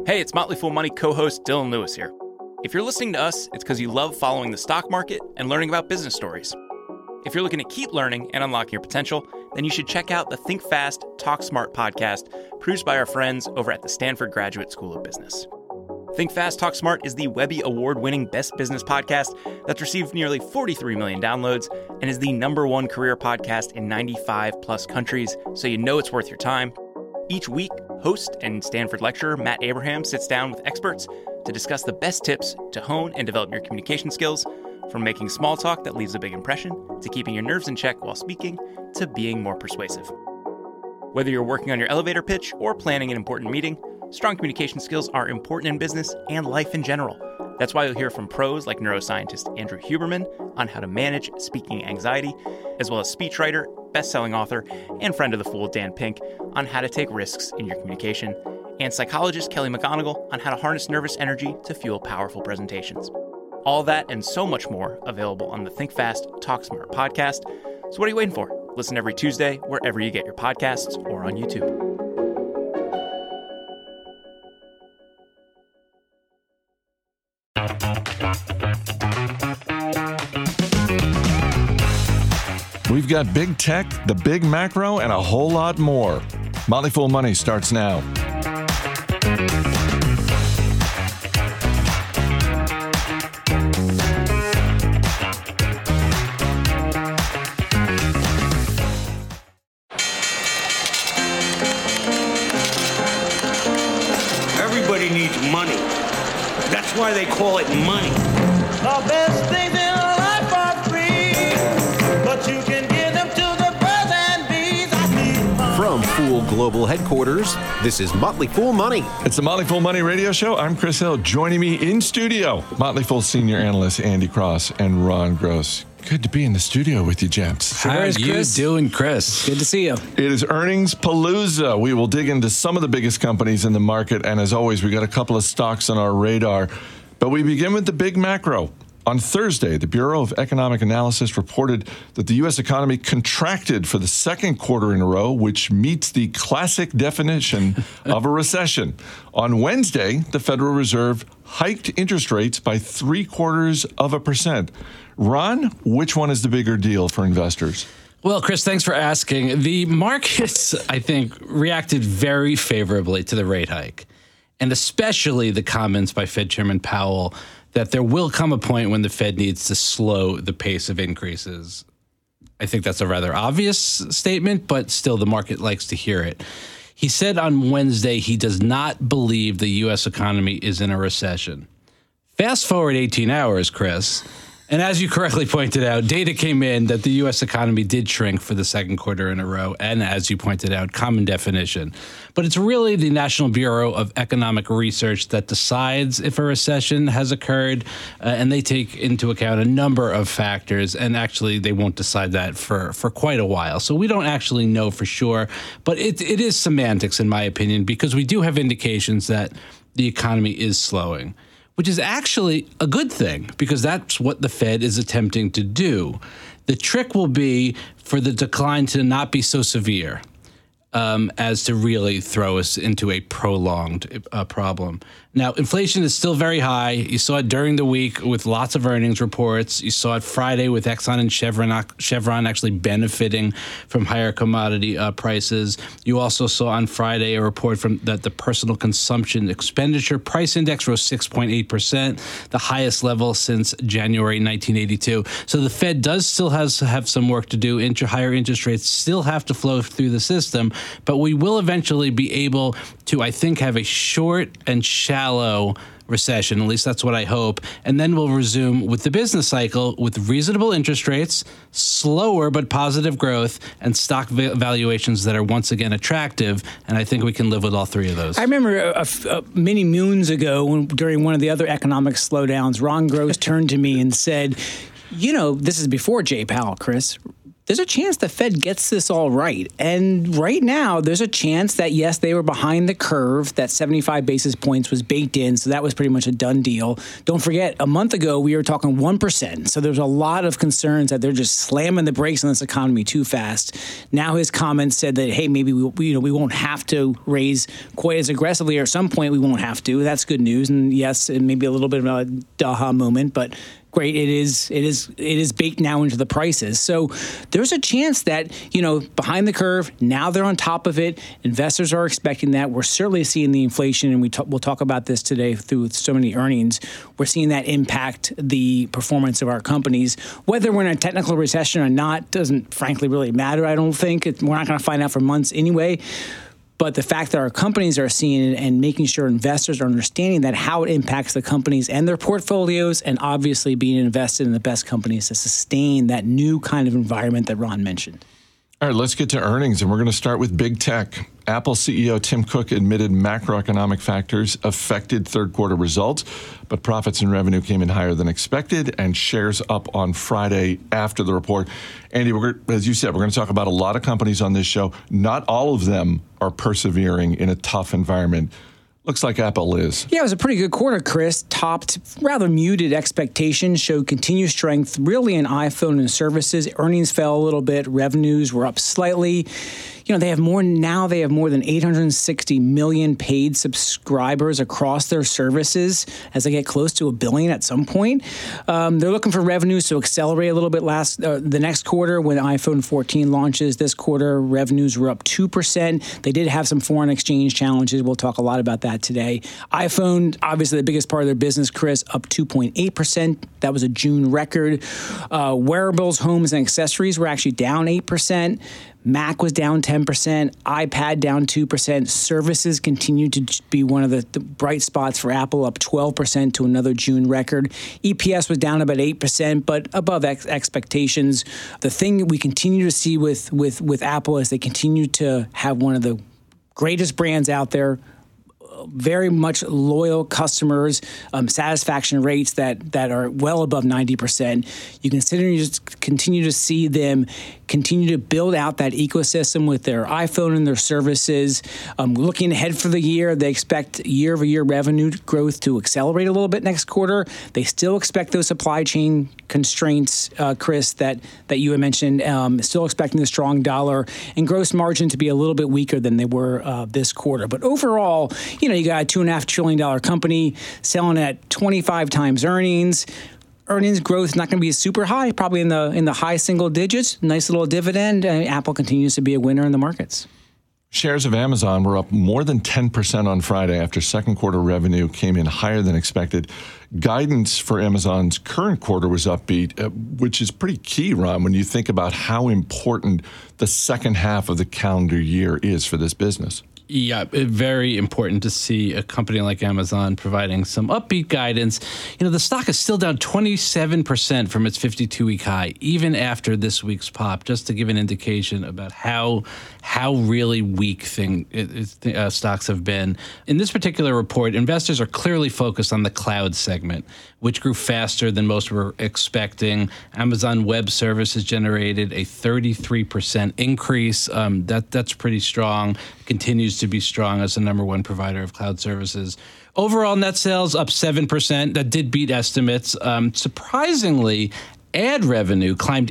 Hey, it's Motley Fool Money co-host Dylan Lewis here. If you're listening to us, it's because you love following the stock market and learning about business stories. If you're looking to keep learning and unlocking your potential, then you should check out the Think Fast, Talk Smart podcast produced by our friends over at the Stanford Graduate School of Business. Think Fast, Talk Smart is the Webby Award-winning best business podcast that's received nearly 43 million downloads and is the #1 career podcast in 95-plus countries, so you know it's worth your time. Each week, host and Stanford lecturer Matt Abraham sits down with experts to discuss the best tips to hone and develop your communication skills, from making small talk that leaves a big impression, to keeping your nerves in check while speaking, to being more persuasive. Whether you're working on your elevator pitch or planning an important meeting, strong communication skills are important in business and life in general. That's why you'll hear from pros like neuroscientist Andrew Huberman on how to manage speaking anxiety, as well as speechwriter, best-selling author, and friend of the Fool Dan Pink on how to take risks in your communication, and psychologist Kelly McGonigal on how to harness nervous energy to fuel powerful presentations. All that and so much more available on the Think Fast, Talk Smart podcast. So what are you waiting for? Listen every Tuesday wherever you get your podcasts or on YouTube. We've got big tech, the big macro, and a whole lot more. Motley Fool Money starts now. Everybody needs money. That's why they call it money. The best things in life are free, but you can give them to the birds and bees. From Fool Global Headquarters, this is Motley Fool Money. It's the Motley Fool Money radio show. I'm Chris Hill. Joining me in studio, Motley Fool senior analyst Andy Cross and Ron Gross. Good to be in the studio with you, gents. How are you doing, Chris? Good to see you. It is earnings palooza. We will dig into some of the biggest companies in the market, and as always, we got a couple of stocks on our radar. But we begin with the big macro. On Thursday, the Bureau of Economic Analysis reported that the U.S. economy contracted for the second quarter in a row, which meets the classic definition of a recession. On Wednesday, the Federal Reserve hiked interest rates by 0.75%. Ron, which one is the bigger deal for investors? Well, Chris, thanks for asking. The markets, I think, reacted very favorably to the rate hike, and especially the comments by Fed Chairman Powell that there will come a point when the Fed needs to slow the pace of increases. I think that's a rather obvious statement, but still the market likes to hear it. He said on Wednesday he does not believe the U.S. economy is in a recession. Fast forward 18 hours, Chris, and as you correctly pointed out, data came in that the U.S. economy did shrink for the second quarter in a row, and as you pointed out, common definition. But it's really the National Bureau of Economic Research that decides if a recession has occurred, and they take into account a number of factors, and actually they won't decide that for quite a while. So we don't actually know for sure, but it is semantics in my opinion, because we do have indications that the economy is slowing, which is actually a good thing because that's what the Fed is attempting to do. The trick will be for the decline to not be so severe as to really throw us into a prolonged problem. Now, inflation is still very high. You saw it during the week with lots of earnings reports. You saw it Friday with Exxon and Chevron actually benefiting from higher commodity prices. You also saw on Friday a report from that the personal consumption expenditure price index rose 6.8%, the highest level since January 1982. So the Fed does still have some work to do. Higher interest rates still have to flow through the system, but we will eventually be able to, I think, have a short and shallow recession. At least that's what I hope. And then we'll resume with the business cycle with reasonable interest rates, slower but positive growth, and stock valuations that are once again attractive. And I think we can live with all three of those. I remember many moons ago during one of the other economic slowdowns, Ron Gross turned to me and said, you know, this is before Jay Powell, Chris. there's a chance the Fed gets this all right. And right now, there's a chance that, yes, they were behind the curve, that 75 basis points was baked in, so that was pretty much a done deal. Don't forget, a month ago, we were talking 1%. So there's a lot of concerns that they're just slamming the brakes on this economy too fast. Now his comments said that, hey, maybe we won't have to raise quite as aggressively, or at some point we won't have to. That's good news. And yes, it may be a little bit of a aha moment, but great, it is baked now into the prices. So there's a chance that, behind the curve, now they're on top of it. Investors are expecting that. We're certainly seeing the inflation, and we'll talk about this today through so many earnings. We're seeing that impact the performance of our companies. Whether we're in a technical recession or not doesn't frankly really matter, I don't think. We're not going to find out for months anyway. But the fact that our companies are seeing it and making sure investors are understanding that, how it impacts the companies and their portfolios, and obviously being invested in the best companies to sustain that new kind of environment that Ron mentioned. All right, let's get to earnings, and we're going to start with big tech. Apple CEO Tim Cook admitted macroeconomic factors affected third quarter results, but profits and revenue came in higher than expected, and shares up on Friday after the report. Andy, as you said, we're going to talk about a lot of companies on this show. Not all of them are persevering in a tough environment. Looks like Apple is. Yeah, it was a pretty good quarter, Chris. Topped rather muted expectations, showed continued strength really in iPhone and services. Earnings fell a little bit. Revenues were up slightly. They have more than 860 million paid subscribers across their services as they get close to 1 billion at some point. They're looking for revenues to accelerate a little bit the next quarter when iPhone 14 launches. This quarter, revenues were up 2%. They did have some foreign exchange challenges. We'll talk a lot about that today. iPhone, obviously the biggest part of their business, Chris, up 2.8%. That was a June record. Wearables, homes, and accessories were actually down 8%. Mac was down 10%, iPad down 2%. Services continued to be one of the bright spots for Apple, up 12% to another June record. EPS was down about 8%, but above expectations. The thing that we continue to see with Apple is they continue to have one of the greatest brands out there, very much loyal customers, satisfaction rates that are well above 90%. You continue to see them continue to build out that ecosystem with their iPhone and their services. Looking ahead for the year, they expect year-over-year revenue growth to accelerate a little bit next quarter. They still expect those supply chain constraints, Chris, that you had mentioned, still expecting the strong dollar and gross margin to be a little bit weaker than they were this quarter. But overall, you got a $2.5 trillion company selling at 25 times earnings. Earnings growth is not going to be super high, probably in the high single digits. Nice little dividend. Apple continues to be a winner in the markets. Shares of Amazon were up more than 10% on Friday after second quarter revenue came in higher than expected. Guidance for Amazon's current quarter was upbeat, which is pretty key, Ron, when you think about how important the second half of the calendar year is for this business. Yeah, very important to see a company like Amazon providing some upbeat guidance. The stock is still down 27% from its 52-week high, even after this week's pop, just to give an indication about how really weak stocks have been. In this particular report, investors are clearly focused on the cloud segment, which grew faster than most were expecting. Amazon Web Services generated a 33% increase. That's pretty strong. Continues to be strong as the number one provider of cloud services. Overall net sales up 7%. That did beat estimates. Surprisingly, ad revenue climbed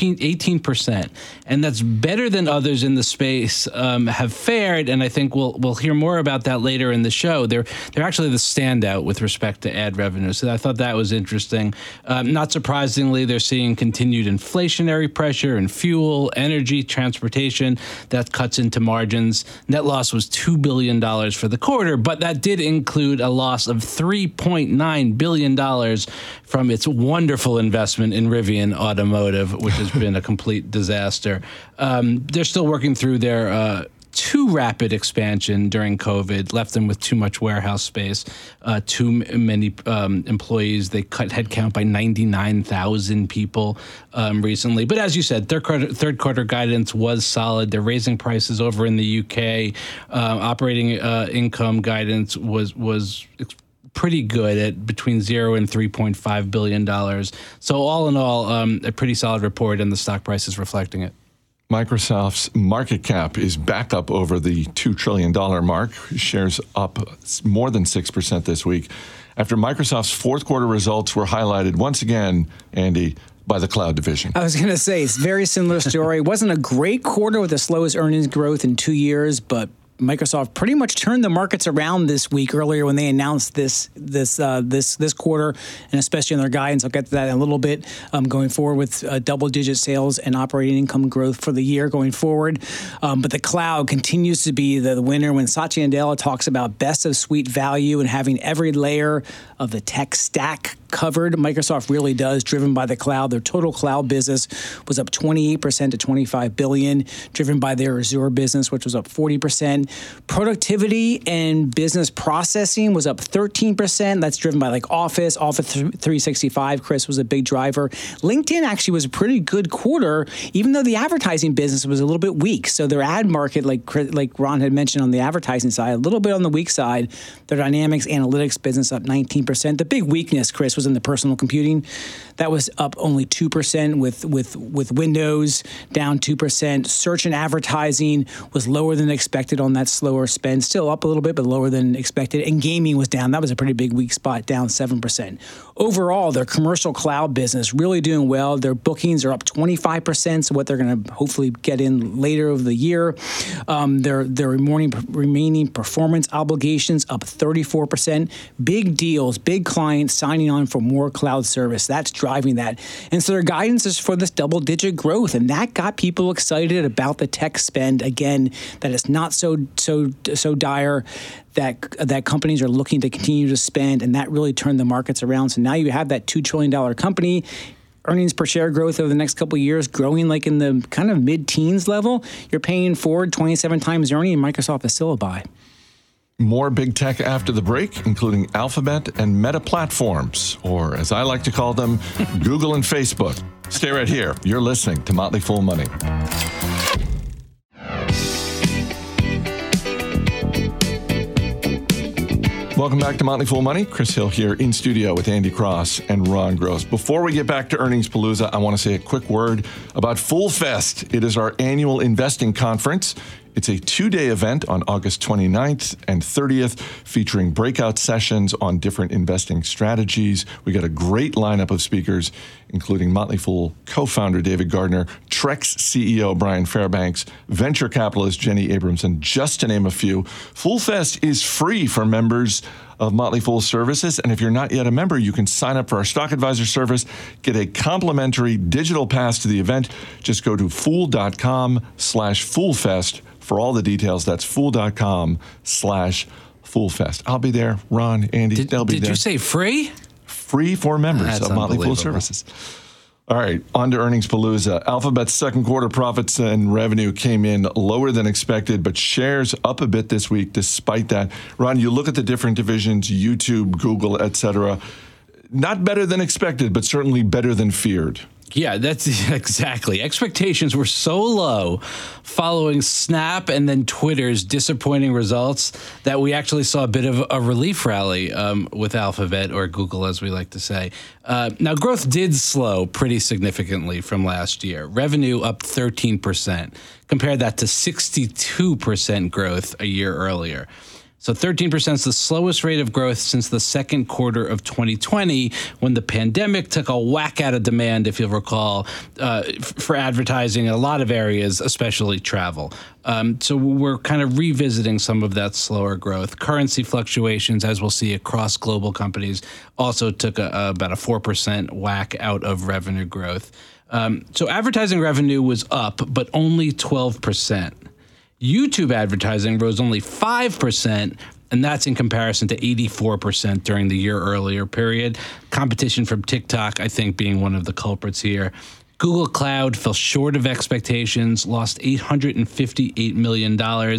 18%, and that's better than others in the space have fared. And I think we'll hear more about that later in the show. They're actually the standout with respect to ad revenue, so I thought that was interesting. Not surprisingly, they're seeing continued inflationary pressure in fuel, energy, transportation. That cuts into margins. Net loss was $2 billion for the quarter, but that did include a loss of $3.9 billion from its wonderful investment in Rivian Automotive, which has been a complete disaster. They're still working through their too rapid expansion during COVID, left them with too much warehouse space, too many employees. They cut headcount by 99,000 people recently. But as you said, third quarter guidance was solid. They're raising prices over in the UK. Operating income guidance was pretty good at between $0 and $3.5 billion. So all in all, a pretty solid report, and the stock price is reflecting it. Microsoft's market cap is back up over the $2 trillion mark. Shares up more than 6% this week after Microsoft's fourth quarter results were highlighted once again, Andy, by the cloud division. I was going to say, it's a very similar story. It wasn't a great quarter with the slowest earnings growth in 2 years, but Microsoft pretty much turned the markets around this week earlier when they announced this quarter, and especially in their guidance. I'll get to that in a little bit, going forward with double-digit sales and operating income growth for the year going forward. But the cloud continues to be the winner. When Satya Nadella talks about best of suite value and having every layer of the tech stack covered, Microsoft really does, driven by the cloud. Their total cloud business was up 28% to $25 billion, driven by their Azure business, which was up 40%. Productivity and business processing was up 13%. That's driven by like Office 365. Chris was a big driver. LinkedIn actually was a pretty good quarter, even though the advertising business was a little bit weak. So their ad market, like Ron had mentioned on the advertising side, a little bit on the weak side. Their Dynamics Analytics business up 19%. The big weakness, Chris, was in the personal computing. That was up only 2% with Windows down 2%. Search and advertising was lower than expected on that slower spend. Still up a little bit, but lower than expected. And gaming was down. That was a pretty big weak spot, down 7%. Overall, their commercial cloud business really doing well. Their bookings are up 25%, so what they're going to hopefully get in later of the year. Their remaining performance obligations up 34%. Big deals, big clients signing on for more cloud service. That's driving that. And so their guidance is for this double-digit growth, and that got people excited about the tech spend. Again, that it's not so dire, that companies are looking to continue to spend, and that really turned the markets around. So now you have that $2 trillion company, earnings per share growth over the next couple of years growing like in the kind of mid-teens level. You're paying forward 27 times earning, and Microsoft is still a buy. More big tech after the break, including Alphabet and Meta Platforms, or as I like to call them, Google and Facebook. Stay right here. You're listening to Motley Fool Money. Welcome back to Motley Fool Money. Chris Hill here in studio with Andy Cross and Ron Gross. Before we get back to Earnings Palooza, I want to say a quick word about Fool Fest. It is our annual investing conference. It's a 2-day event on August 29th and 30th, featuring breakout sessions on different investing strategies. We got a great lineup of speakers, including Motley Fool co-founder David Gardner, Trex CEO Brian Fairbanks, venture capitalist Jenny Abramson, just to name a few. Fool Fest is free for members of Motley Fool services, and if you're not yet a member, you can sign up for our Stock Advisor service, get a complimentary digital pass to the event. Just go to fool.com/foolfest for all the details. That's fool.com/foolfest. I'll be there. Ron, Andy, they'll be there. Did you say free? Free for members of Motley Fool services. All right, on to Earnings Palooza. Alphabet's second quarter profits and revenue came in lower than expected, but shares up a bit this week despite that. Ron, you look at the different divisions, YouTube, Google, et cetera, not better than expected, but certainly better than feared. Yeah, that's exactly. Expectations were so low following Snap and then Twitter's disappointing results that we actually saw a bit of a relief rally with Alphabet, or Google as we like to say. Now, growth did slow pretty significantly from last year. Revenue up 13%. Compare that to 62% growth a year earlier. So 13% is the slowest rate of growth since the second quarter of 2020, when the pandemic took a whack out of demand, if you'll recall, for advertising in a lot of areas, especially travel. So we're kind of revisiting some of that slower growth. Currency fluctuations, as we'll see across global companies, also took about a 4% whack out of revenue growth. So advertising revenue was up, but only 12%. YouTube advertising rose only 5%, and that's in comparison to 84% during the year earlier period. Competition from TikTok, I think, being one of the culprits here. Google Cloud fell short of expectations, lost $858 million.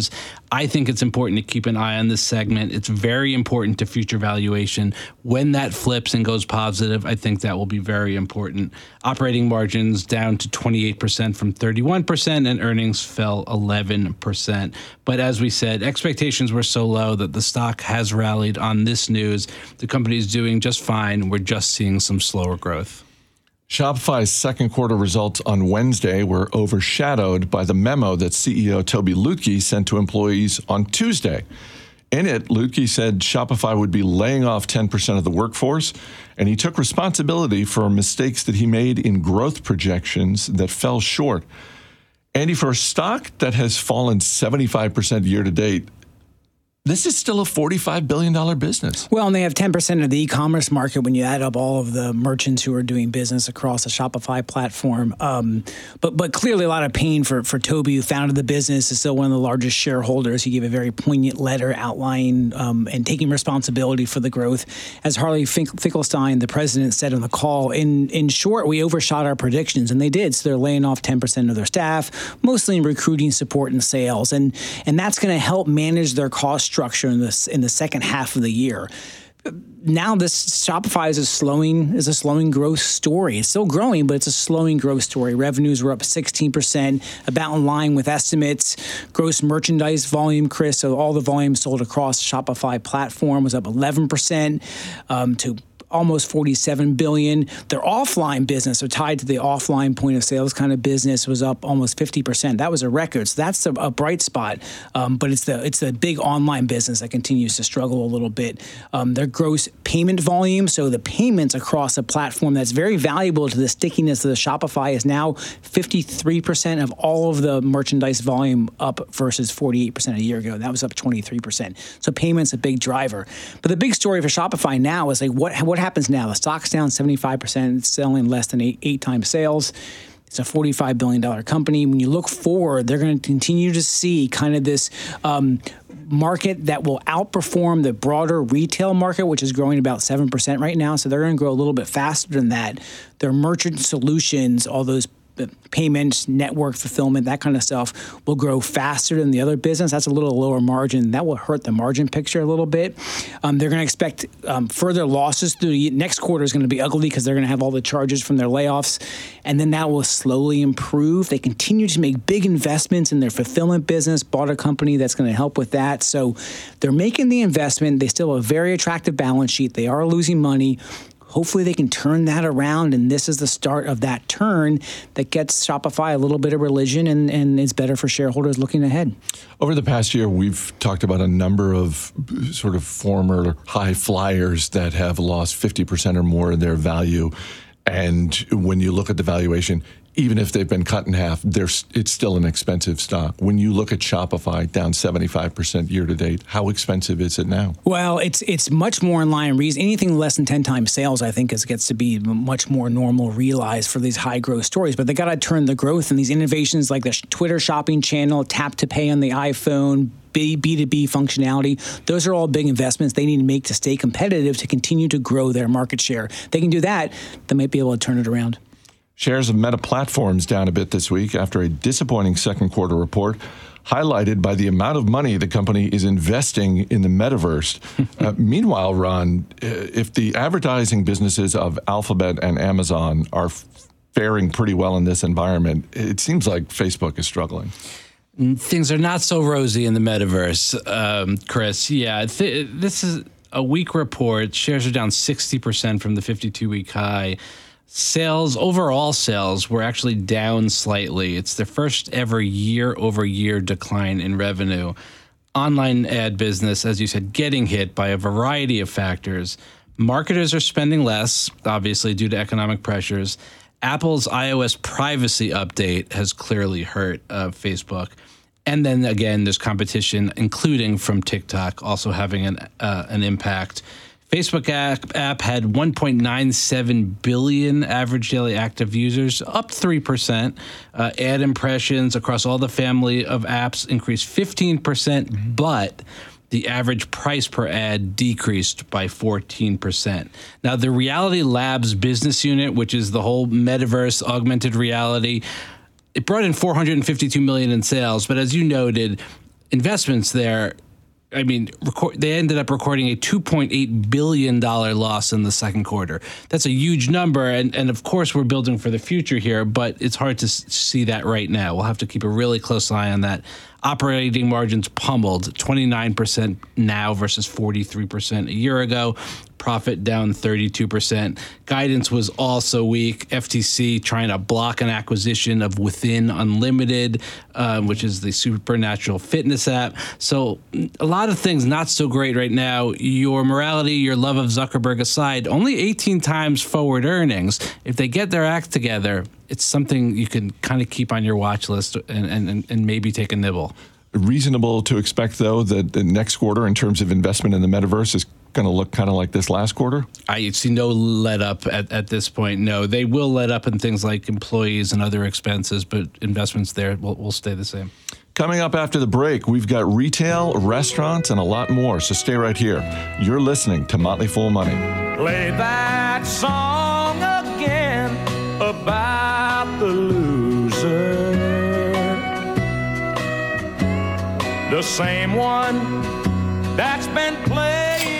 I think it's important to keep an eye on this segment. It's very important to future valuation. When that flips and goes positive, I think that will be very important. Operating margins down to 28% from 31%, and earnings fell 11%. But as we said, expectations were so low that the stock has rallied on this news. The company is doing just fine. We're just seeing some slower growth. Shopify's second quarter results on Wednesday were overshadowed by the memo that CEO Tobi Lütke sent to employees on Tuesday. In it, Lütke said Shopify would be laying off 10% of the workforce, and he took responsibility for mistakes that he made in growth projections that fell short. Andy, for a stock that has fallen 75% year to date, this is still a $45 billion business. Well, and they have 10% of the e-commerce market when you add up all of the merchants who are doing business across the Shopify platform. But clearly a lot of pain for Tobi, who founded the business, is still one of the largest shareholders. He gave a very poignant letter outlining and taking responsibility for the growth. As Harley Finkelstein, the president, said on the call, in short, we overshot our predictions, and they did. So they're laying off 10% of their staff, mostly in recruiting, support, and sales. And that's going to help manage their cost structure in the second half of the year. Now this Shopify is a slowing growth story. It's still growing, but it's a slowing growth story. Revenues were up 16%, about in line with estimates. Gross merchandise volume, Chris, so all the volume sold across the Shopify platform, was up 11% to almost $47 billion. Their offline business, so tied to the offline point of sales kind of business, was up almost 50%. That was a record. So that's a bright spot. But it's the big online business that continues to struggle a little bit. Their gross payment volume, so the payments across a platform that's very valuable to the stickiness of the Shopify, is now 53% of all of the merchandise volume, up versus 48% a year ago. That was up 23%. So payments a big driver. But the big story for Shopify now is like what happens now? The stock's down 75%. It's selling less than eight times sales. It's a $45 billion company. When you look forward, they're going to continue to see kind of this market that will outperform the broader retail market, which is growing about 7% right now. So they're going to grow a little bit faster than that. Their merchant solutions, all those payments, network fulfillment, that kind of stuff, will grow faster than the other business. That's a little lower margin. That will hurt the margin picture a little bit. They're going to expect further losses through the next quarter is going to be ugly because they're going to have all the charges from their layoffs, and then that will slowly improve. They continue to make big investments in their fulfillment business, bought a company that's going to help with that. So they're making the investment. They still have a very attractive balance sheet. They are losing money. Hopefully they can turn that around, and this is the start of that turn that gets Shopify a little bit of religion and is better for shareholders looking ahead. Over the past year, we've talked about a number of sort of former high flyers that have lost 50% or more of their value. And when you look at the valuation, even if they've been cut in half, it's still an expensive stock. When you look at Shopify, down 75% year to date, how expensive is it now? Well, it's much more in line. Anything less than 10 times sales, I think, gets to be much more normal realized for these high growth stories. But they got to turn the growth and these innovations like the Twitter shopping channel, tap to pay on the iPhone, B2B functionality. Those are all big investments they need to make to stay competitive, to continue to grow their market share. They can do that, they might be able to turn it around. Shares of Meta Platforms down a bit this week after a disappointing second quarter report, highlighted by the amount of money the company is investing in the metaverse. Meanwhile, Ron, if the advertising businesses of Alphabet and Amazon are faring pretty well in this environment, it seems like Facebook is struggling. Things are not so rosy in the metaverse, Chris. Yeah, this is a weak report. Shares are down 60% from the 52-week high. Overall sales were actually down slightly. It's their first ever year-over-year decline in revenue. Online ad business, as you said, getting hit by a variety of factors. Marketers are spending less, obviously, due to economic pressures. Apple's iOS privacy update has clearly hurt Facebook. And then again, there's competition, including from TikTok, also having an impact. Facebook app had 1.97 billion average daily active users, up 3%. Ad impressions across all the family of apps increased 15%, but the average price per ad decreased by 14%. Now, the Reality Labs business unit, which is the whole metaverse, augmented reality, it brought in $452 million in sales. But as you noted, investments there, I mean, they ended up recording a $2.8 billion loss in the second quarter. That's a huge number. And of course, we're building for the future here, but it's hard to see that right now. We'll have to keep a really close eye on that. Operating margins pummeled, 29% now versus 43% a year ago. Profit down 32%. Guidance was also weak. FTC trying to block an acquisition of Within Unlimited, which is the supernatural fitness app. So a lot of things not so great right now. Your morality, your love of Zuckerberg aside, only 18 times forward earnings. If they get their act together, it's something you can kind of keep on your watch list and maybe take a nibble. Reasonable to expect, though, that the next quarter in terms of investment in the metaverse is going to look kind of like this last quarter? I see no let up at this point. No, they will let up in things like employees and other expenses, but investments there will stay the same. Coming up after the break, we've got retail, restaurants, and a lot more. So stay right here. You're listening to Motley Fool Money. Play that song again about the loser. The same one that's been playing.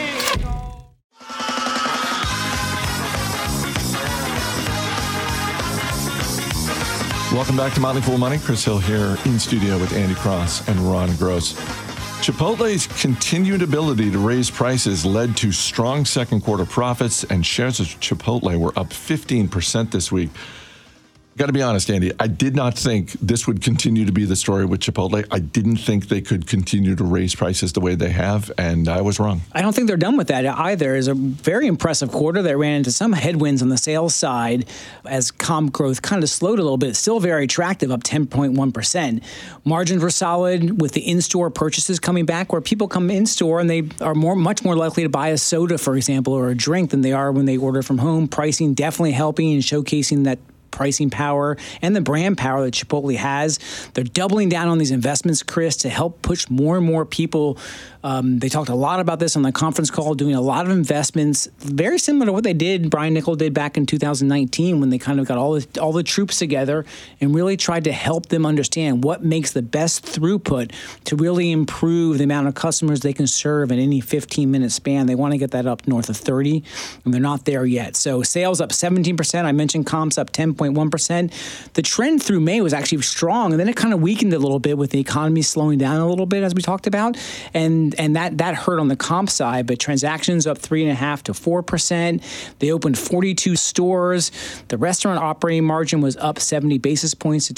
Welcome back to Motley Fool Money. Chris Hill here in studio with Andy Cross and Ron Gross. Chipotle's continued ability to raise prices led to strong second quarter profits, and shares of Chipotle were up 15% this week. Got to be honest, Andy, I did not think this would continue to be the story with Chipotle. I didn't think they could continue to raise prices the way they have, and I was wrong. I don't think they're done with that either. It's a very impressive quarter. They ran into some headwinds on the sales side as comp growth kind of slowed a little bit. It's still very attractive, up 10.1%. Margins were solid with the in-store purchases coming back, where people come in-store and they are much more likely to buy a soda, for example, or a drink than they are when they order from home. Pricing definitely helping and showcasing that pricing power and the brand power that Chipotle has. They're doubling down on these investments, Chris, to help push more and more people. They talked a lot about this on the conference call, doing a lot of investments, very similar to what they did, Brian Niccol did back in 2019 when they kind of got all the troops together and really tried to help them understand what makes the best throughput to really improve the amount of customers they can serve in any 15-minute span. They want to get that up north of 30, and they're not there yet. So sales up 17%. I mentioned comps up 10.1%. The trend through May was actually strong, and then it kind of weakened a little bit with the economy slowing down a little bit, as we talked about, and that hurt on the comp side. But transactions up 3.5% to 4%. They opened 42 stores. The restaurant operating margin was up 70 basis points to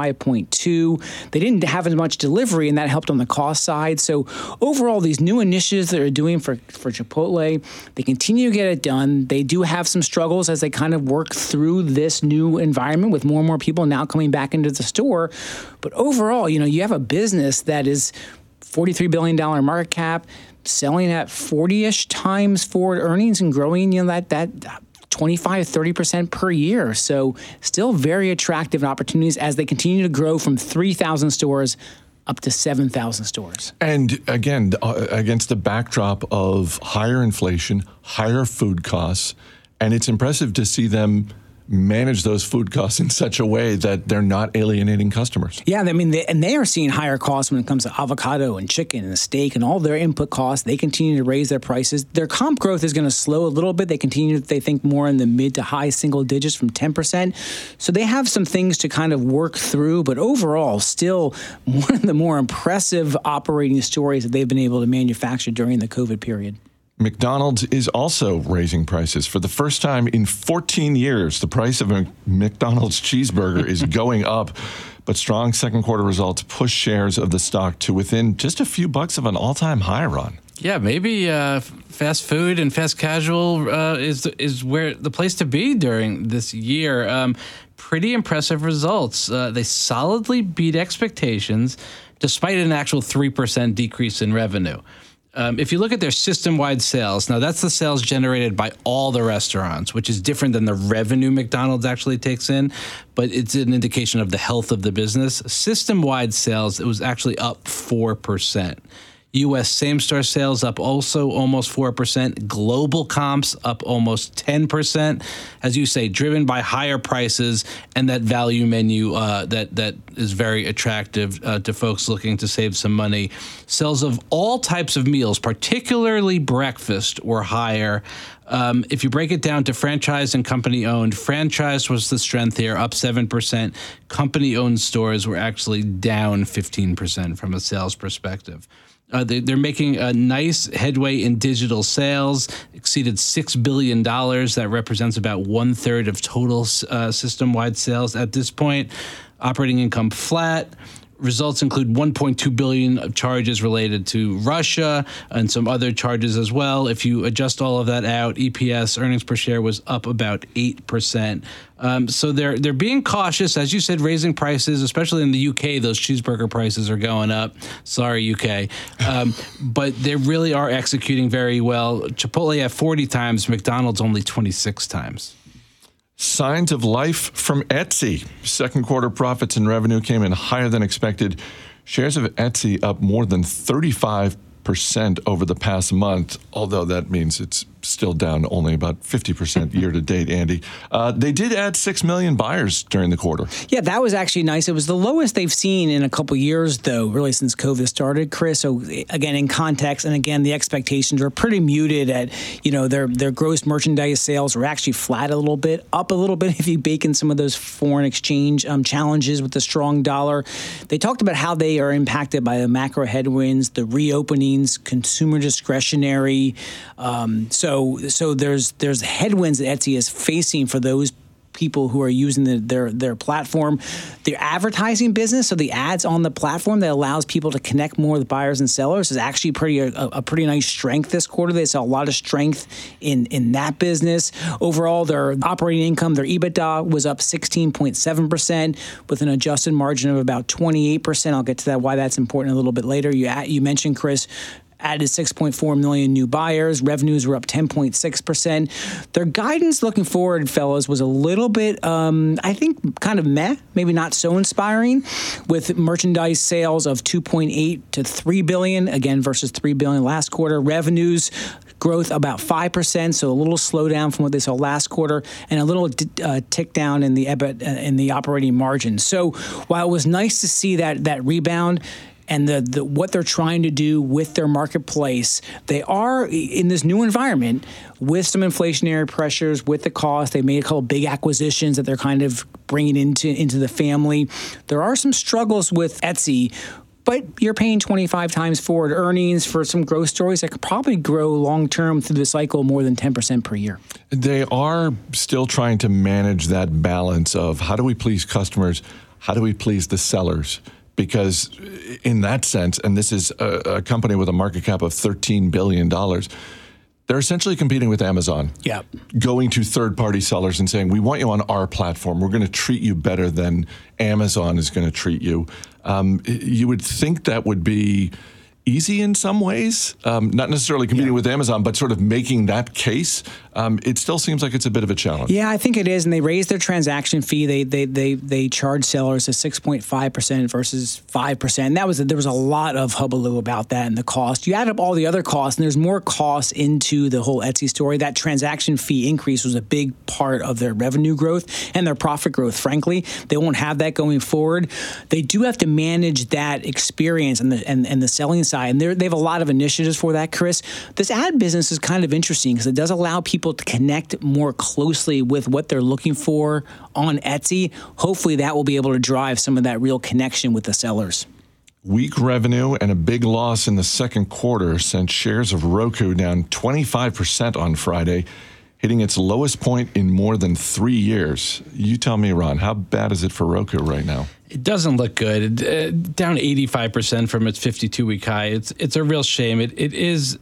25.2. They didn't have as much delivery, and that helped on the cost side. So overall, these new initiatives that they're doing for Chipotle, they continue to get it done. They do have some struggles as they kind of work through this new environment with more and more people now coming back into the store. But overall, you have a business that is $43 billion market cap, selling at 40-ish times forward earnings and growing, that 25-30% per year. So still very attractive opportunities as they continue to grow from 3,000 stores up to 7,000 stores. And again, against the backdrop of higher inflation, higher food costs, and it's impressive to see them manage those food costs in such a way that they're not alienating customers. Yeah, I mean, they are seeing higher costs when it comes to avocado and chicken and steak and all their input costs. They continue to raise their prices. Their comp growth is going to slow a little bit. They think more in the mid to high single digits from 10%. So they have some things to kind of work through, but overall, still one of the more impressive operating stories that they've been able to manufacture during the COVID period. McDonald's is also raising prices. For the first time in 14 years, the price of a McDonald's cheeseburger is going up. But strong second quarter results push shares of the stock to within just a few bucks of an all-time high, Ron. Yeah, maybe fast food and fast casual is where the place to be during this year. Pretty impressive results. They solidly beat expectations despite an actual 3% decrease in revenue. If you look at their system-wide sales, now that's the sales generated by all the restaurants, which is different than the revenue McDonald's actually takes in, but it's an indication of the health of the business. System-wide sales, it was actually up 4%. U.S. same-store sales up also almost 4%. Global comps up almost 10%. As you say, driven by higher prices and that value menu that is very attractive to folks looking to save some money. Sales of all types of meals, particularly breakfast, were higher. If you break it down to franchise and company-owned, franchise was the strength here, up 7%. Company-owned stores were actually down 15% from a sales perspective. They're making a nice headway in digital sales, exceeded $6 billion. That represents about 1/3 of total system-wide sales at this point. Operating income flat. Results include $1.2 billion of charges related to Russia and some other charges as well. If you adjust all of that out, EPS, earnings per share, was up about 8%. So they're being cautious, as you said, raising prices, especially in the UK. Those cheeseburger prices are going up. Sorry, UK. But they really are executing very well. Chipotle at 40 times, McDonald's only 26 times. Signs of life from Etsy. Second quarter profits and revenue came in higher than expected. Shares of Etsy up more than 35% over the past month, although that means it's still down only about 50% year to date, Andy. They did add 6 million buyers during the quarter. Yeah, that was actually nice. It was the lowest they've seen in a couple years, though, really since COVID started, Chris. So again, in context, and again, the expectations were pretty muted at, their gross merchandise sales were actually flat a little bit, up a little bit if you bake in some of those foreign exchange challenges with the strong dollar. They talked about how they are impacted by the macro headwinds, the reopenings, consumer discretionary. So there's headwinds that Etsy is facing for those people who are using their platform. Their advertising business, so the ads on the platform that allows people to connect more with buyers and sellers, is actually a pretty nice strength this quarter. They saw a lot of strength in that business. Overall, their operating income, their EBITDA, was up 16.7% with an adjusted margin of about 28%. I'll get to that, why that's important a little bit later. You mentioned, Chris, added 6.4 million new buyers. Revenues were up 10.6%. Their guidance looking forward, fellas, was a little bit, I think, kind of meh, maybe not so inspiring, with merchandise sales of 2.8 to 3 billion, again, versus 3 billion last quarter. Revenues growth about 5%, so a little slowdown from what they saw last quarter, and a little tick down in the EBIT, in the operating margin. So while it was nice to see that rebound, and the what they're trying to do with their marketplace, they are in this new environment with some inflationary pressures, with the cost. They made a couple big acquisitions that they're kind of bringing into the family. There are some struggles with Etsy, but you're paying 25 times forward earnings for some growth stories that could probably grow long-term through the cycle more than 10% per year. They are still trying to manage that balance of how do we please customers, how do we please the sellers? Because in that sense, and this is a company with a market cap of $13 billion, they're essentially competing with Amazon. Yeah. Going to third-party sellers and saying, we want you on our platform. We're going to treat you better than Amazon is going to treat you. You would think that would be easy in some ways, not necessarily competing with Amazon, but sort of making that case. It still seems like it's a bit of a challenge. Yeah, I think it is. And they raised their transaction fee. They charge sellers a 6.5% versus 5%. And there was a lot of hullabaloo about that and the cost. You add up all the other costs, and there's more costs into the whole Etsy story. That transaction fee increase was a big part of their revenue growth and their profit growth, frankly. They won't have that going forward. They do have to manage that experience and the selling side. And they have a lot of initiatives for that, Chris. This ad business is kind of interesting because it does allow people to connect more closely with what they're looking for on Etsy. Hopefully that will be able to drive some of that real connection with the sellers. Weak revenue and a big loss in the second quarter sent shares of Roku down 25% on Friday, hitting its lowest point in more than 3 years. You tell me, Ron, how bad is it for Roku right now? It doesn't look good. Down 85% from its 52-week high. It's a real shame. It is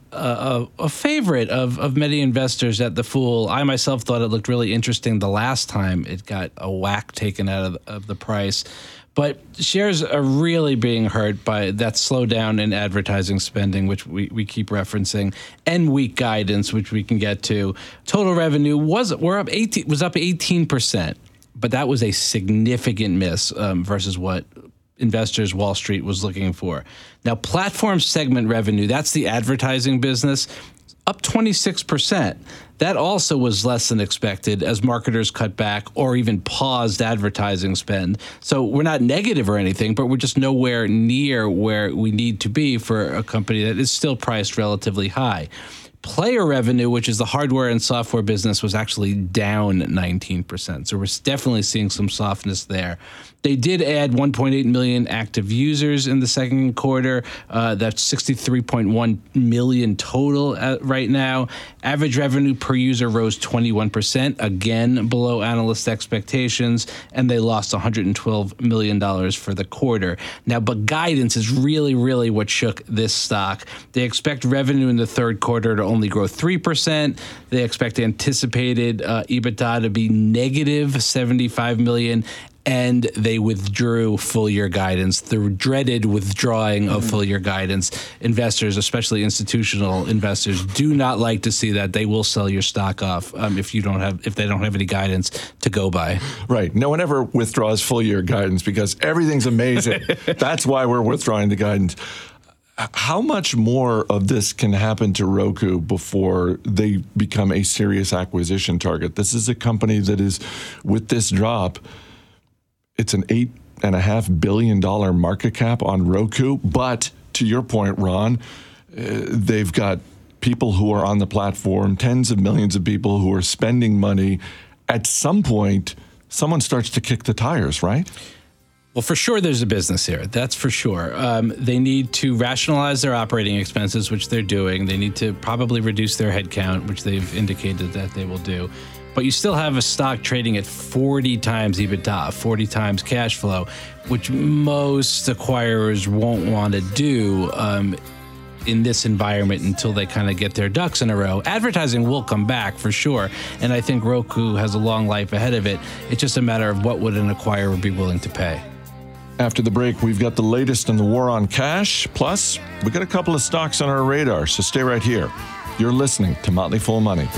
a favorite of many investors at the Fool. I myself thought it looked really interesting the last time it got a whack taken out of the price. But shares are really being hurt by that slowdown in advertising spending, which we keep referencing, and weak guidance, which we can get to. Total revenue was up 18%. But that was a significant miss versus what investors Wall Street was looking for. Now, platform segment revenue, that's the advertising business, up 26%. That also was less than expected as marketers cut back or even paused advertising spend. So we're not negative or anything, but we're just nowhere near where we need to be for a company that is still priced relatively high. Player revenue, which is the hardware and software business, was actually down 19%. So we're definitely seeing some softness there. They did add 1.8 million active users in the second quarter. That's 63.1 million total right now. Average revenue per user rose 21%, again below analyst expectations, and they lost $112 million for the quarter. Now, but guidance is really, really what shook this stock. They expect revenue in the third quarter to only grow 3%. They expect anticipated EBITDA to be negative $75 million. And they withdrew full-year guidance, the dreaded withdrawing of full-year guidance. Investors, especially institutional investors, do not like to see that. They will sell your stock off if they don't have any guidance to go by. Right. No one ever withdraws full-year guidance because everything's amazing. That's why we're withdrawing the guidance. How much more of this can happen to Roku before they become a serious acquisition target? This is a company that is, with this drop, it's an $8.5 billion market cap on Roku. But to your point, Ron, they've got people who are on the platform, tens of millions of people who are spending money. At some point, someone starts to kick the tires, right? Well, for sure, there's a business here. That's for sure. They need to rationalize their operating expenses, which they're doing. They need to probably reduce their headcount, which they've indicated that they will do. But you still have a stock trading at 40 times EBITDA, 40 times cash flow, which most acquirers won't want to do in this environment until they kind of get their ducks in a row. Advertising will come back for sure, and I think Roku has a long life ahead of it. It's just a matter of what would an acquirer be willing to pay. After the break, we've got the latest in the war on cash. Plus, we got a couple of stocks on our radar, so stay right here. You're listening to Motley Fool Money.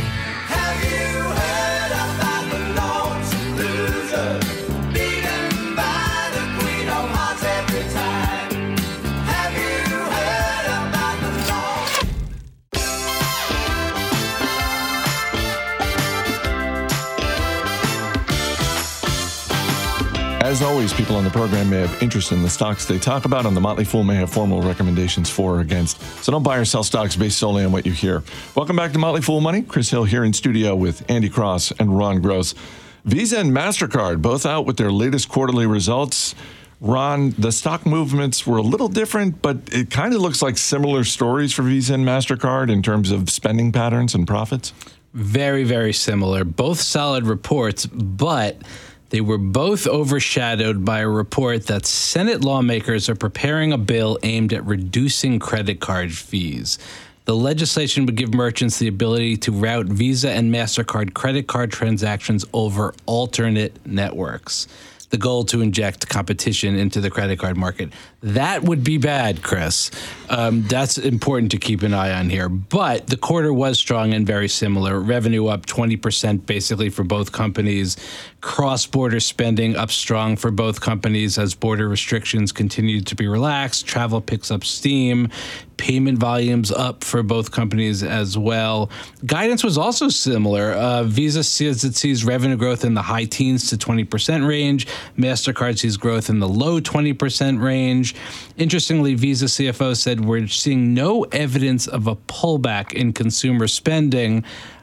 As always, people on the program may have interest in the stocks they talk about, and the Motley Fool may have formal recommendations for or against. So don't buy or sell stocks based solely on what you hear. Welcome back to Motley Fool Money. Chris Hill here in studio with Andy Cross and Ron Gross. Visa and MasterCard both out with their latest quarterly results. Ron, the stock movements were a little different, but it kind of looks like similar stories for Visa and MasterCard in terms of spending patterns and profits. Very, very similar. Both solid reports, but they were both overshadowed by a report that Senate lawmakers are preparing a bill aimed at reducing credit card fees. The legislation would give merchants the ability to route Visa and MasterCard credit card transactions over alternate networks. The goal to inject competition into the credit card market. That would be bad, Chris. That's important to keep an eye on here. But the quarter was strong and very similar. Revenue up 20% basically for both companies. Cross-border spending up strong for both companies as border restrictions continue to be relaxed. Travel picks up steam. Payment volumes up for both companies as well. Guidance was also similar. Visa says it sees revenue growth in the high teens to 20% range. MasterCard sees growth in the low 20% range. Interestingly, Visa CFO said we're seeing no evidence of a pullback in consumer spending.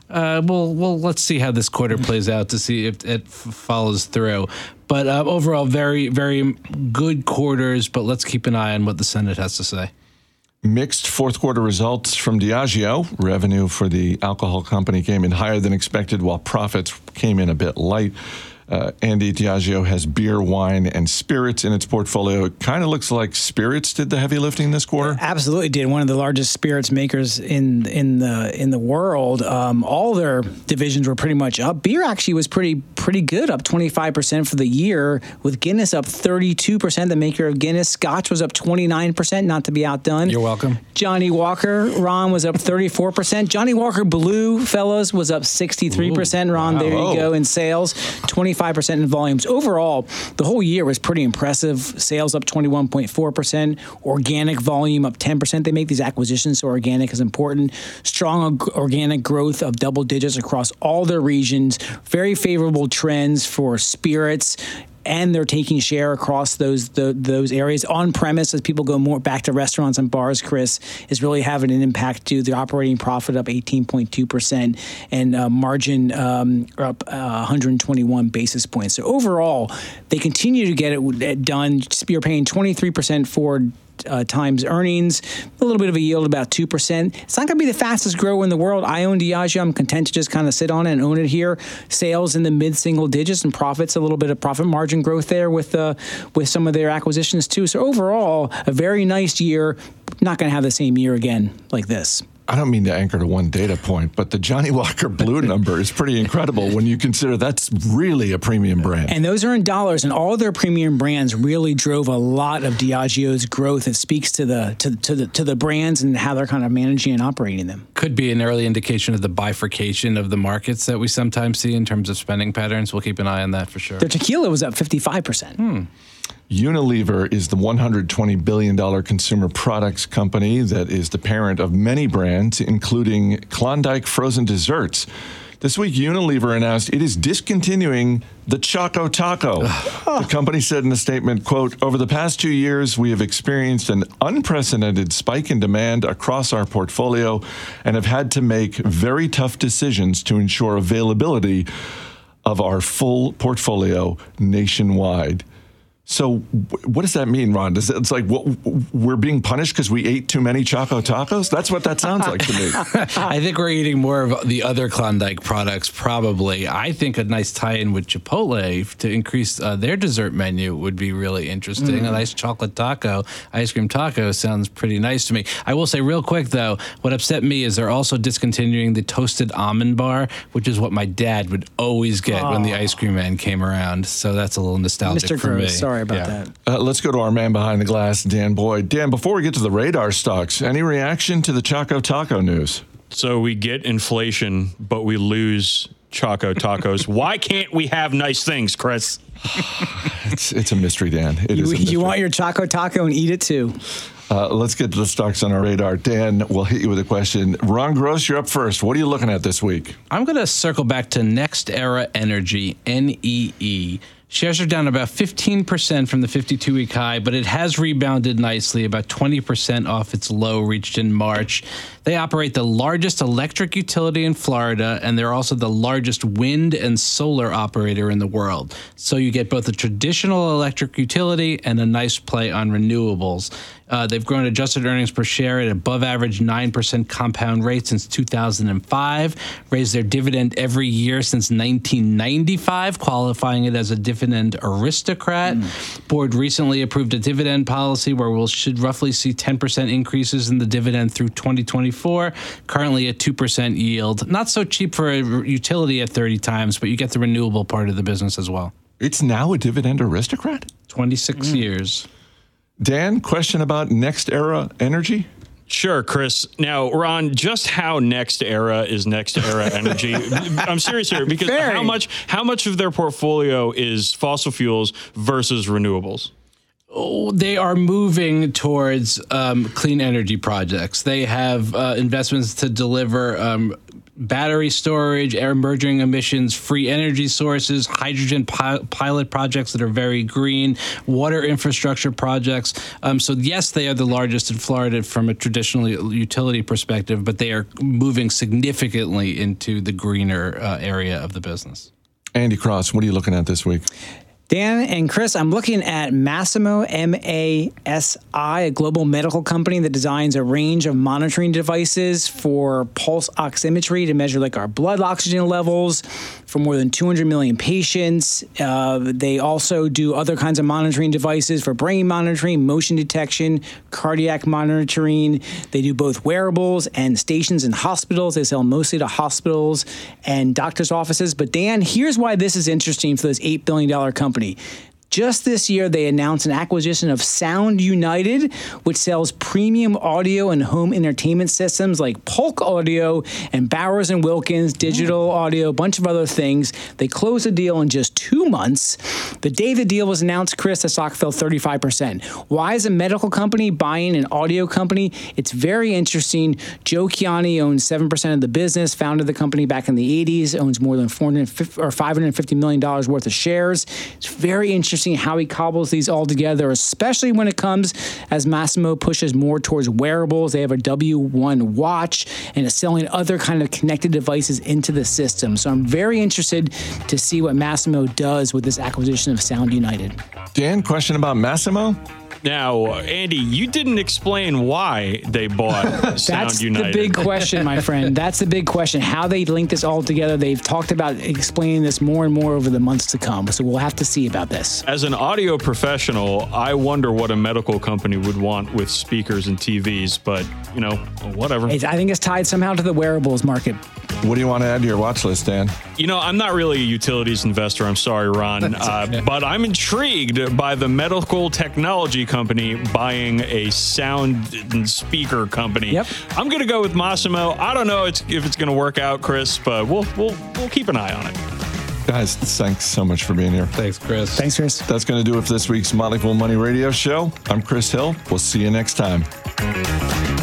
Well, let's see how this quarter plays out to see if it follows through. But overall, very, very good quarters, but let's keep an eye on what the Senate has to say. Mixed fourth quarter results from Diageo. Revenue for the alcohol company came in higher than expected, while profits came in a bit light. Andy, Diageo has beer, wine, and spirits in its portfolio. It kind of looks like spirits did the heavy lifting this quarter. Absolutely did. One of the largest spirits makers in the world. All their divisions were pretty much up. Beer actually was pretty good, up 25% for the year, with Guinness up 32%. The maker of Guinness. Scotch was up 29%, not to be outdone. You're welcome. Johnny Walker, Ron, was up 34%. Johnny Walker Blue, fellas, was up 63%. Ron, there you go, in sales. 25% 25% in volumes. Overall, the whole year was pretty impressive. Sales up 21.4%, organic volume up 10%. They make these acquisitions, so organic is important. Strong organic growth of double digits across all their regions. Very favorable trends for spirits, and they're taking share across those areas. On premise, as people go more back to restaurants and bars, Chris, is really having an impact to the operating profit up 18.2% and margin up 121 basis points. So overall, they continue to get it done. You're paying 23% forward times earnings, a little bit of a yield, about 2%. It's not going to be the fastest grower in the world. I own Diageo. I'm content to just kind of sit on it and own it here. Sales in the mid-single digits and profits, a little bit of profit margin growth there with some of their acquisitions too. So overall, a very nice year. Not going to have the same year again like this. I don't mean to anchor to one data point, but the Johnnie Walker Blue number is pretty incredible when you consider that's really a premium brand. And those are in dollars, and all their premium brands really drove a lot of Diageo's growth. It speaks to the brands and how they're kind of managing and operating them. Could be an early indication of the bifurcation of the markets that we sometimes see in terms of spending patterns. We'll keep an eye on that for sure. Their tequila was up 55%. Unilever is the $120 billion consumer products company that is the parent of many brands, including Klondike frozen desserts. This week, Unilever announced it is discontinuing the Choco Taco. The company said in a statement, quote, "Over the past 2 years, we have experienced an unprecedented spike in demand across our portfolio and have had to make very tough decisions to ensure availability of our full portfolio nationwide." So what does that mean, Ron? It's like we're being punished because we ate too many Choco Tacos? That's what that sounds like to me. I think we're eating more of the other Klondike products, probably. I think a nice tie-in with Chipotle to increase their dessert menu would be really interesting. A nice chocolate taco, ice cream taco sounds pretty nice to me. I will say real quick, though, what upset me is they're also discontinuing the toasted almond bar, which is what my dad would always get when the ice cream man came around. So that's a little nostalgic Mr. for me. Gross, sorry about that. Let's go to our man behind the glass, Dan Boyd. Dan, before we get to the radar stocks, any reaction to the Choco Taco news? So we get inflation, but we lose Choco Tacos. Why can't we have nice things, Chris? It's a mystery, Dan. It is a mystery. You want your Choco Taco and eat it too. Let's get to the stocks on our radar. Dan, we'll hit you with a question. Ron Gross, you're up first. What are you looking at this week? I'm going to circle back to Next Era Energy, NEE. Shares are down about 15% from the 52-week high, but it has rebounded nicely, about 20% off its low reached in March. They operate the largest electric utility in Florida, and they're also the largest wind and solar operator in the world. So you get both a traditional electric utility and a nice play on renewables. They've grown adjusted earnings per share at above average 9% compound rate since 2005, raised their dividend every year since 1995, qualifying it as a dividend aristocrat. Board recently approved a dividend policy where we should roughly see 10% increases in the dividend through 2024, currently at 2% yield. Not so cheap for a utility at 30 times, but you get the renewable part of the business as well. It's now a dividend aristocrat? 26 years. Dan, question about Next Era Energy? Sure, Chris. Now, Ron, just how Next Era is Next Era Energy? I'm serious here because how much of their portfolio is fossil fuels versus renewables? Oh, they are moving towards clean energy projects. They have investments to deliver battery storage, emerging emissions, free energy sources, hydrogen pilot projects that are very green, water infrastructure projects. So yes, they are the largest in Florida from a traditional utility perspective, but they are moving significantly into the greener area of the business. Andy Cross, what are you looking at this week? Dan and Chris, I'm looking at Masimo, M-A-S-I, a global medical company that designs a range of monitoring devices for pulse oximetry to measure like our blood oxygen levels for more than 200 million patients. They also do other kinds of monitoring devices for brain monitoring, motion detection, cardiac monitoring. They do both wearables and stations in hospitals. They sell mostly to hospitals and doctors' offices. But Dan, here's why this is interesting for this $8 billion company. Just this year, they announced an acquisition of Sound United, which sells premium audio and home entertainment systems like Polk Audio and Bowers & Wilkins, digital audio, a bunch of other things. They closed the deal in just 2 months. The day the deal was announced, Chris, the stock fell 35%. Why is a medical company buying an audio company? It's very interesting. Joe Kiani owns 7% of the business, founded the company back in the 80s, owns more than $550 million worth of shares. It's very interesting how he cobbles these all together, especially when it comes as Masimo pushes more towards wearables. They have a W1 watch and is selling other kind of connected devices into the system. So I'm very interested to see what Masimo does with this acquisition of Sound United. Dan, question about Masimo? Now, Andy, you didn't explain why they bought Sound United. That's the big question, my friend. That's the big question. How they link this all together. They've talked about explaining this more and more over the months to come. So we'll have to see about this. As an audio professional, I wonder what a medical company would want with speakers and TVs, but, you know, whatever. I think it's tied somehow to the wearables market. What do you want to add to your watch list, Dan? You know, I'm not really a utilities investor. I'm sorry, Ron. But I'm intrigued by the medical technology company buying a sound and speaker company. Yep. I'm going to go with Masimo. I don't know if it's going to work out, Chris, but we'll keep an eye on it. Guys, thanks so much for being here. Thanks, Chris. Thanks, Chris. That's going to do it for this week's Motley Fool Money Radio Show. I'm Chris Hill. We'll see you next time.